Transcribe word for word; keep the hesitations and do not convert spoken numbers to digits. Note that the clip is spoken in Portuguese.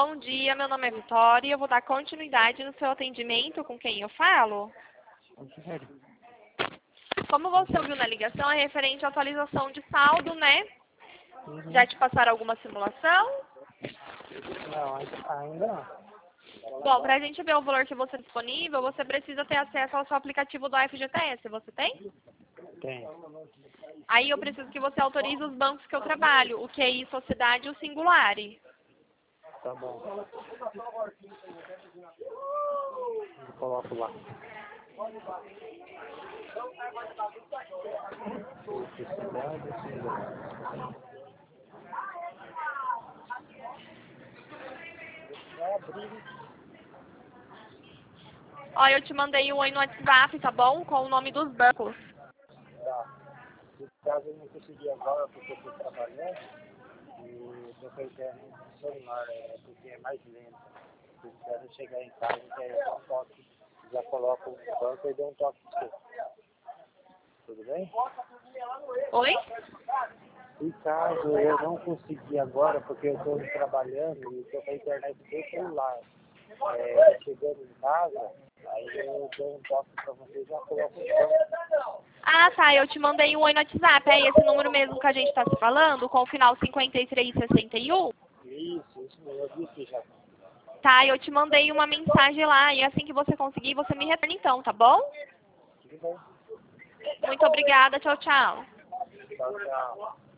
bom dia. Meu nome é Vitória e eu vou dar continuidade no seu atendimento. Com quem eu falo? Como você ouviu na ligação, é referente à atualização de saldo, né? Uhum. Já te passaram alguma simulação? Não, ainda não. Bom, para a gente ver o valor que você tem disponível, você precisa ter acesso ao seu aplicativo do F G T S. Você tem? Tem. Aí eu preciso que você autorize os bancos que eu trabalho, o Q I Sociedade e o Singulari. Tá bom. Eu coloco lá. Sociedade, sim. Ó, eu te mandei um oi no WhatsApp, tá bom? Com o nome dos bancos. Tá. Nesse caso eu não consegui agora porque eu estou trabalhando e meu internet no celular é porque é mais lento. Eu quero chegar em casa e aí eu dou um toque, já coloco o banco e dou um toque pra você. Tudo bem? Oi? E caso eu não conseguir agora, porque eu estou trabalhando e estou com a internet do celular, é, chegando em casa, aí eu dou um toque para você e já coloco o banco. Ah, tá. Eu te mandei um oi no WhatsApp. É esse número mesmo que a gente tá se falando, com o final cinquenta e três sessenta e um? Isso, isso mesmo, eu vi aqui já. Tá, eu te mandei uma mensagem lá e assim que você conseguir, você me retorna então, tá bom? Tudo bem? Muito obrigada. Tchau, tchau. Tchau, tchau.